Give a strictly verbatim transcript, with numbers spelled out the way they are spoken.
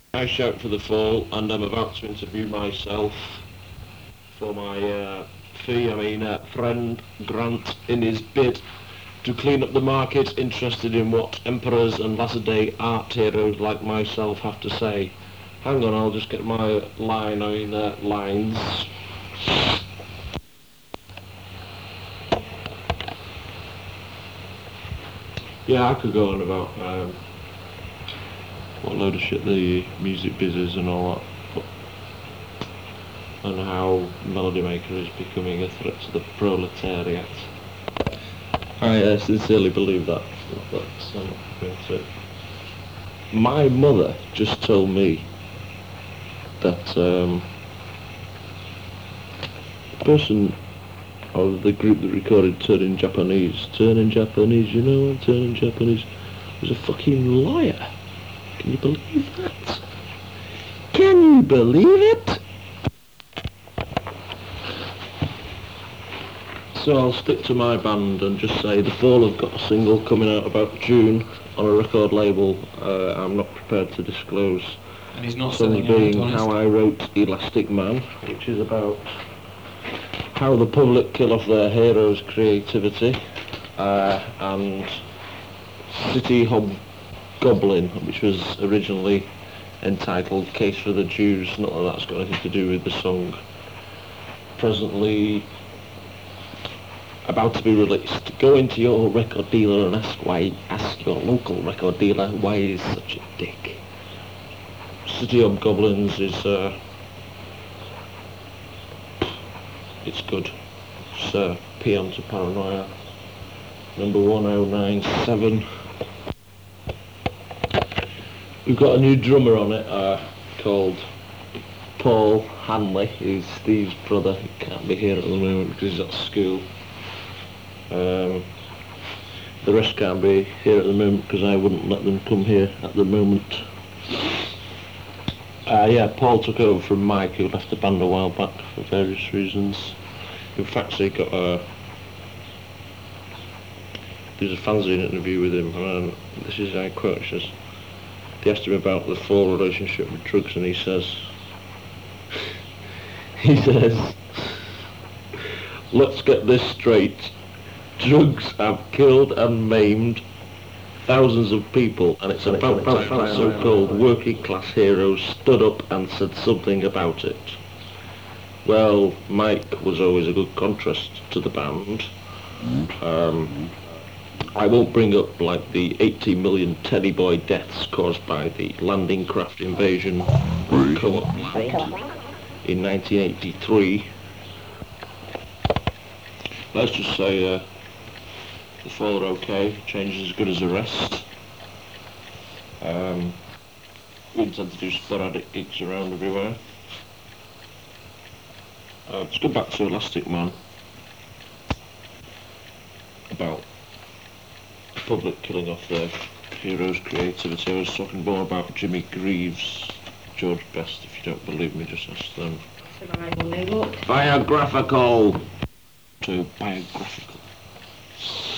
I shout for the fall, and I'm about to interview myself for my uh, fee, I mean uh, friend Grant in his bid to clean up the market, interested in what emperors and latter-day art heroes like myself have to say. Hang on, I'll just get my line, I mean uh, lines. Yeah, I could go on about um, what load of shit the music biz is and all that. But and how Melody Maker is becoming a threat to the proletariat. I uh, sincerely believe that. That's um, going to. My mother just told me that um, the person of the group that recorded Turning Japanese, Turning Japanese, you know, Turning Japanese, was a fucking liar. Can you believe that? Can you believe it? So I'll stick to my band and just say the Fall have got a single coming out about June on a record label uh, I'm not prepared to disclose. And he's not Songs selling being out, How I Wrote Elastic Man, which is about how the public kill off their heroes' creativity, uh, and City Hobgoblin, which was originally entitled Case for the Jews. Not that that's got anything to do with the song. Presently about to be released. Go into your record dealer and ask why. Ask your local record dealer why he's such a dick. City of Goblins is uh, it's good. It's uh, Peon to Paranoia, number one oh nine seven. We've got a new drummer on it uh, called Paul Hanley. He's Steve's brother. He can't be here at the moment because he's at school. Um, the rest can't be here at the moment because I wouldn't let them come here at the moment. Uh, yeah, Paul took over from Mike, who left the band a while back for various reasons. In fact, he got a... There's a fanzine interview with him, and this is how I quote, he says, they asked him about the Fall relationship with drugs, and he says, he says, let's get this straight. Drugs have killed and maimed thousands of people, and it's about time so-called working class heroes stood up and said something about it. Well, Mike was always a good contrast to the band. Um, I won't bring up like the eighteen million Teddy Boy deaths caused by the landing craft invasion of Co-op Land in nineteen eighty-three. Let's just say uh, the Fall are okay, change is as good as the rest. Um, we intend to do sporadic gigs around everywhere. Uh, let's go back to Elastic Man. About the public killing off their heroes' creativity. I was talking more about Jimmy Greaves, George Best. If you don't believe me, just ask them. Biographical to biographical.